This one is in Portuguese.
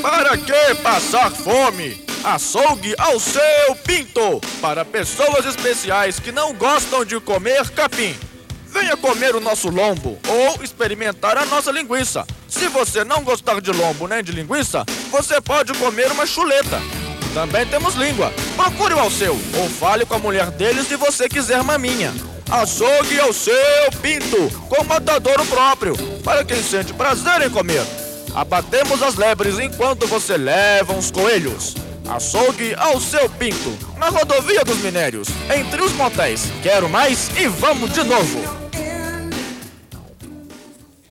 Para que passar fome? Açougue ao seu pinto, para pessoas especiais que não gostam de comer capim. Venha comer o nosso lombo ou experimentar a nossa linguiça. Se você não gostar de lombo nem de linguiça, você pode comer uma chuleta. Também temos língua. Procure o ao seu ou fale com a mulher dele se você quiser maminha. Açougue ao seu pinto, com matadouro próprio, para quem sente prazer em comer. Abatemos as lebres enquanto você leva uns coelhos. Açougue ao seu pinto, na rodovia dos Minérios, entre os motéis. Quero mais e vamos de novo!